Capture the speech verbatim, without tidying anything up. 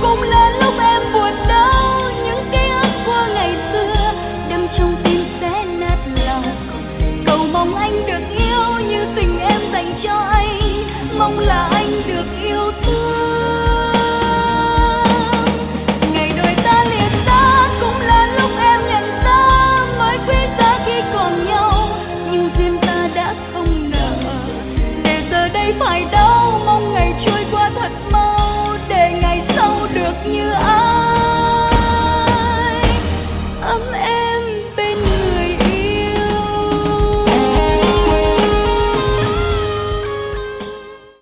cũng là lúc em buồn đau, những ký ức của ngày xưa đâm trong tim sẽ nát lòng. Cầu mong anh được yêu như tình em dành cho anh, mong là anh được yêu thương. Ngày đôi ta lìa xa cũng là lúc em nhận ra mới quý giá khi còn nhau, nhưng duyên ta đã không nợ. Để giờ đây phải đau, mong ngày trôi qua thật mau, để ngày sau được như ai.